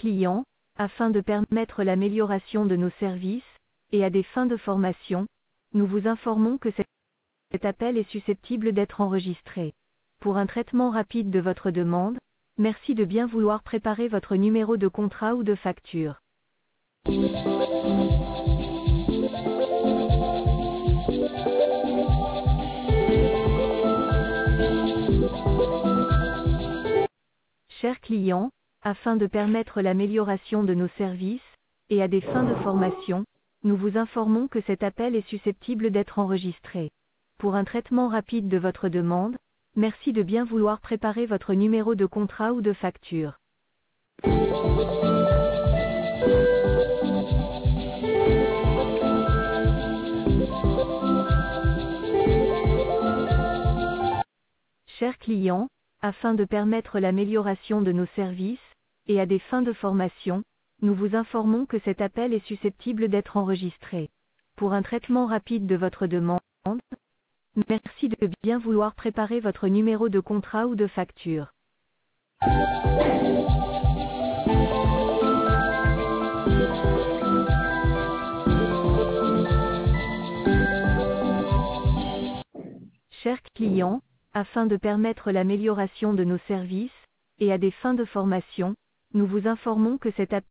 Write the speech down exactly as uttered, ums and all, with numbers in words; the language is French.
clients, afin de permettre l'amélioration de nos services, et à des fins de formation, nous vous informons que cet appel est susceptible d'être enregistré. Pour un traitement rapide de votre demande, merci de bien vouloir préparer votre numéro de contrat ou de facture. Chers clients, afin de permettre l'amélioration de nos services, et à des fins de formation, nous vous informons que cet appel est susceptible d'être enregistré. Pour un traitement rapide de votre demande, merci de bien vouloir préparer votre numéro de contrat ou de facture. Chers clients, afin de permettre l'amélioration de nos services, et à des fins de formation, nous vous informons que cet appel est susceptible d'être enregistré. Pour un traitement rapide de votre demande, merci de bien vouloir préparer votre numéro de contrat ou de facture. Chers clients, afin de permettre l'amélioration de nos services, et à des fins de formation, nous vous informons que cet appel